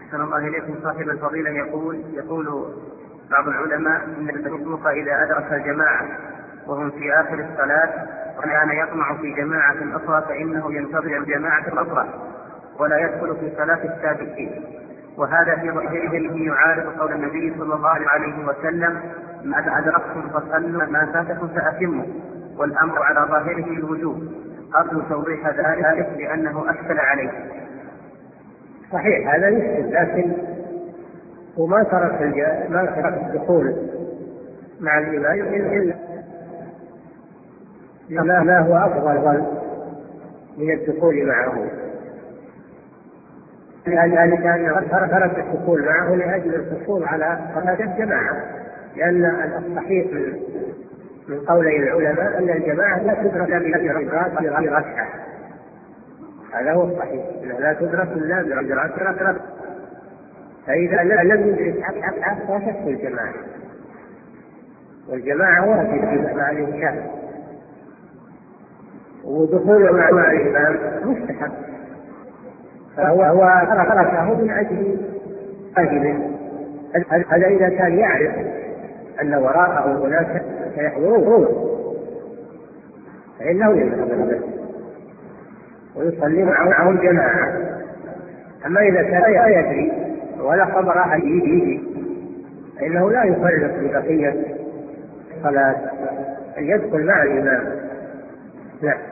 أحسن الله إليكم. صاحب الفضيلة يقول بعض العلماء إن المسبوق إذا أدرك الجماعة وهم في آخر الصلاة وكان يطمع في جماعة أخرى فإنه ينتظر الجماعة الأخرى ولا يدخل في صلاة السابقين، وهذا في ظاهره يعارض قول النبي صلى الله عليه وسلم: ما أدركتم فصلوا ما فاتكم فأتموا، والأمر على ظاهره الوجوب. أرجو توضيح ذلك لأنه أشكل عليه. صحيح هذا يشكل، لكن وما ترك الدخول مع الإمام إلا ما هو أفضل من الدخول معه، لذلك أنه ترك الدخول معه لأجل الحصول على صلاة الجماعة، لأن الصحيح من قولي العلماء أن الجماعة لا تدرك إلا بركعة. هذا هو الصحيح، لا تدرك إلا بركعة، فإذا لم يدرك ركعة فاتته الجماعة، والجماعة واجب مع الإنسان، ودخوله مع الإمام مستحب، فهو تركه من أجل واجب. هذا إذا كان يعرف أن وراءه أناس سيحضرون فإنه يذهب ويصلي معهم جماعة. أما إذا كان لا يدري ولا خبر أحد يجي فإنه لا يفرق ببقية الصلاة، أن يدخل مع الإمام. نعم.